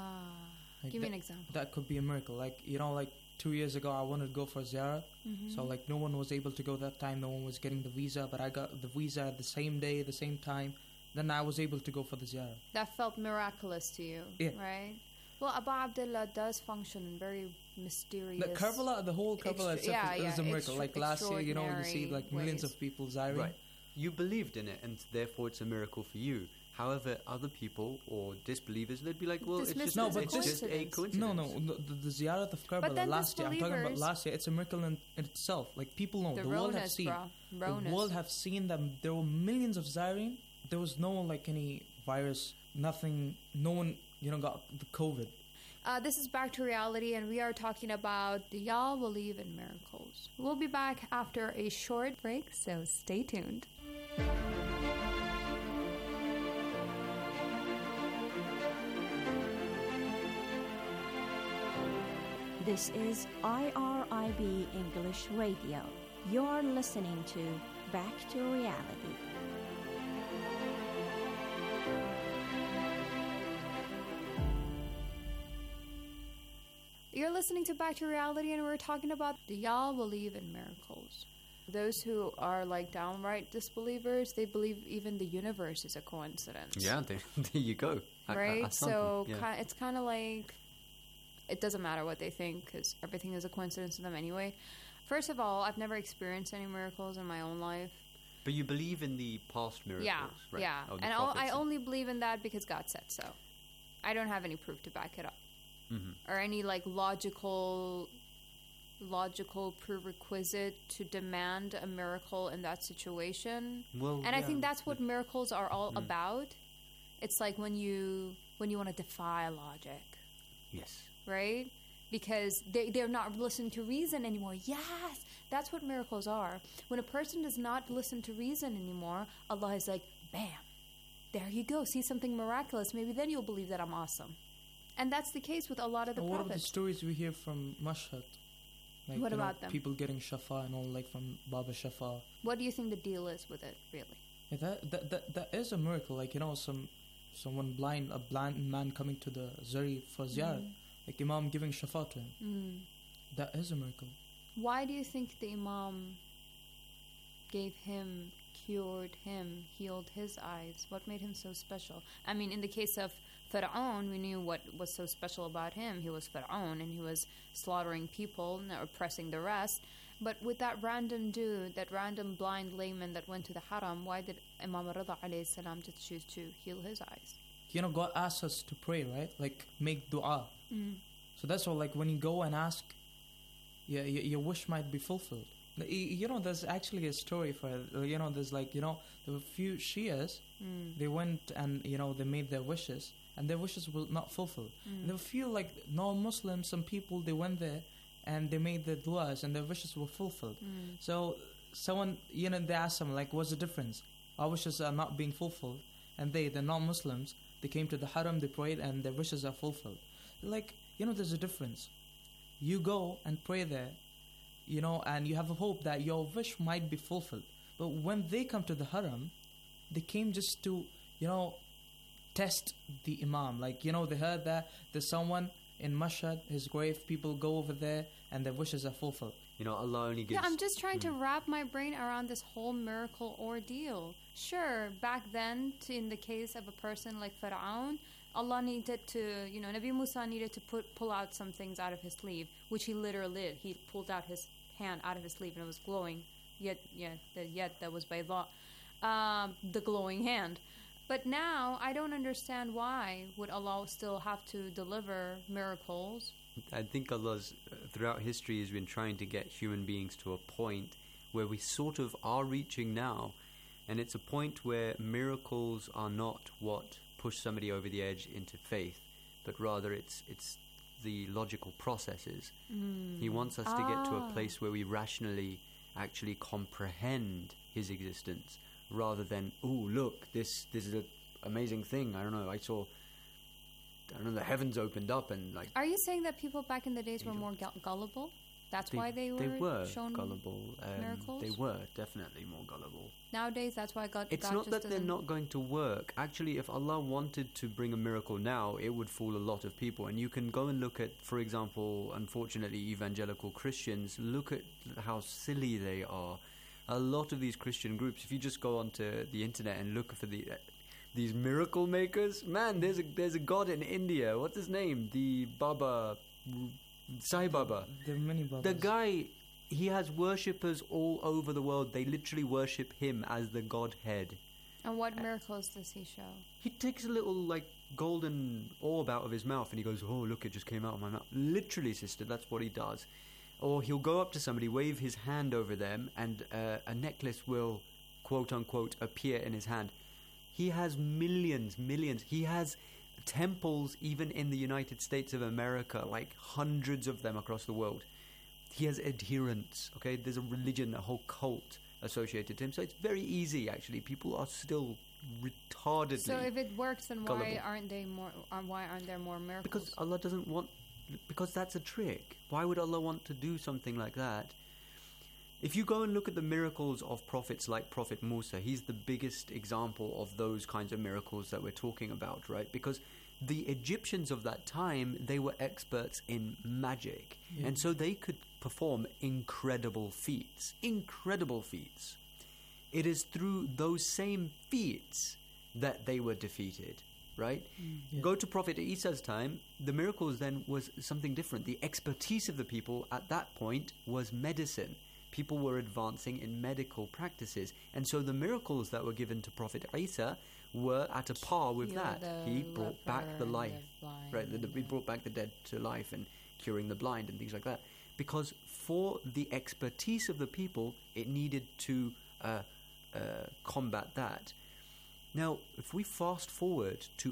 Like give me an example. That could be a miracle. Like, 2 years ago I wanted to go for ziyarah. So like no one was able to go that time. No one was getting the visa, but I got the visa the same day, the same time. Then I was able to go for the ziyarah. That felt miraculous to you, right? Well, Abu Abdullah does function in very mysterious... The whole Karbala itself is a miracle. Like last year, you see like millions of people ziyaring. Right. You believed in it, and therefore it's a miracle for you. However, other people or disbelievers, they'd be like, well, it's just a coincidence. No, the ziyarat of Karbala last year, I'm talking about last year, it's a miracle in itself. Like, people know, the world have seen. The world have seen that there were millions of ziyarin. There was no, any virus, nothing, no one, got the COVID. This is Back to Reality, and we are talking about do y'all believe in miracles? We'll be back after a short break, so stay tuned. This is IRIB English Radio. You're listening to Back to Reality. You're listening to Back to Reality, and we're talking about do y'all believe in miracles? Those who are downright disbelievers, they believe even the universe is a coincidence. Yeah, there you go. Right? So it's kind of like it doesn't matter what they think because everything is a coincidence to them anyway. First of all, I've never experienced any miracles in my own life. But you believe in the past miracles, right? Yeah, and I only believe in that because God said so. I don't have any proof to back it up. Or any logical prerequisite to demand a miracle in that situation. I think that's what miracles are all about. It's like when you want to defy logic. Yes. Right? Because they're not listening to reason anymore. Yes, that's what miracles are. When a person does not listen to reason anymore, Allah is like, bam, there you go. See something miraculous. Maybe then you'll believe that I'm awesome. And that's the case with a lot of the What about the prophets. stories we hear from Mashhad? Like, What you know, about them? people getting shafa and all, like from Baba Shafa. What do you think the deal is with it, really? Yeah, that is a miracle. Like, you know, someone blind, a blind man coming to the Zari for ziyarat, like Imam giving shafa to him. That is a miracle. Why do you think the Imam gave him, cured him, healed his eyes? What made him so special? I mean, in the case of Fir'aun, we knew what was so special about him. He was Fir'aun and he was slaughtering people and oppressing the rest. But with that random dude, that random blind layman that went to the haram, why did Imam Rida alayhi salam just choose to heal his eyes? You know, God asks us to pray, right? Like, make dua. So that's all, like, when you go and ask, your wish might be fulfilled. You know, there's actually a story for it. You know, there's like, you know, there were a few Shias, they went and, you know, they made their wishes, and their wishes were not fulfilled. And there were a few, like, non-Muslims, some people, they went there, and they made their du'as, and their wishes were fulfilled. So, someone, you know, they asked them, like, what's the difference? Our wishes are not being fulfilled. And the non-Muslims, they came to the haram, they prayed, and their wishes are fulfilled. Like, you know, there's a difference. You go and pray there, you know, and you have a hope that your wish might be fulfilled. But when they come to the haram, they came just to, you know, test the Imam. Like, you know, they heard that there's someone in Mashhad, his grave, people go over there and their wishes are fulfilled. You know, Allah only gives... Yeah, I'm just trying to wrap my brain around this whole miracle ordeal. Sure, back then, in the case of a person like Fir'aun, Allah needed to, you know, Nabi Musa needed to pull out some things out of his sleeve, which he literally did. He pulled out his hand out of his sleeve and it was glowing. Yet that was bayda, the glowing hand. But now, I don't understand why would Allah still have to deliver miracles. I think Allah's, throughout history, has been trying to get human beings to a point where we sort of are reaching now. And it's a point where miracles are not what push somebody over the edge into faith, but rather it's the logical processes. He wants us to get to a place where we rationally actually comprehend His existence, rather than, oh, look, this is an amazing thing. I don't know, the heavens opened up and like... Are you saying that people back in the days were more gullible? That's why they were shown gullible. miracles? They were definitely more gullible. Nowadays, that's why God... It's God not just that they're not going to work. Actually, if Allah wanted to bring a miracle now, it would fool a lot of people. And you can go and look at, for example, unfortunately, evangelical Christians. Look at how silly they are. A lot of these Christian groups, if you just go onto the internet and look for these miracle makers, man, there's a god in India. What's his name? The Baba... Sai Baba. There are many Babas. The guy, he has worshippers all over the world. They literally worship him as the Godhead. And what miracles does he show? He takes a little, like, golden orb out of his mouth and he goes, oh, look, it just came out of my mouth. Literally, sister, that's what he does. Or he'll go up to somebody, wave his hand over them, and a necklace will, quote-unquote, appear in his hand. He has millions. He has... temples even in the United States of America, like hundreds of them across the world. He has adherents, okay? There's a religion, a whole cult associated to him. So it's very easy, actually. People are still retardedly So if it works, then gullible. why aren't there more miracles? Because Allah doesn't want... Because that's a trick. Why would Allah want to do something like that? If you go and look at the miracles of prophets like Prophet Musa, he's the biggest example of those kinds of miracles that we're talking about, right? Because the Egyptians of that time, they were experts in magic. Yeah. And so they could perform incredible feats. Incredible feats. It is through those same feats that they were defeated, right? Yeah. Go to Prophet Isa's time, the miracles then was something different. The expertise of the people at that point was medicine. People were advancing in medical practices. And so the miracles that were given to Prophet Isa were at a par with that. He brought back the life, right? He brought back the dead to life and curing the blind and things like that. Because for the expertise of the people, it needed to combat that. Now, if we fast forward to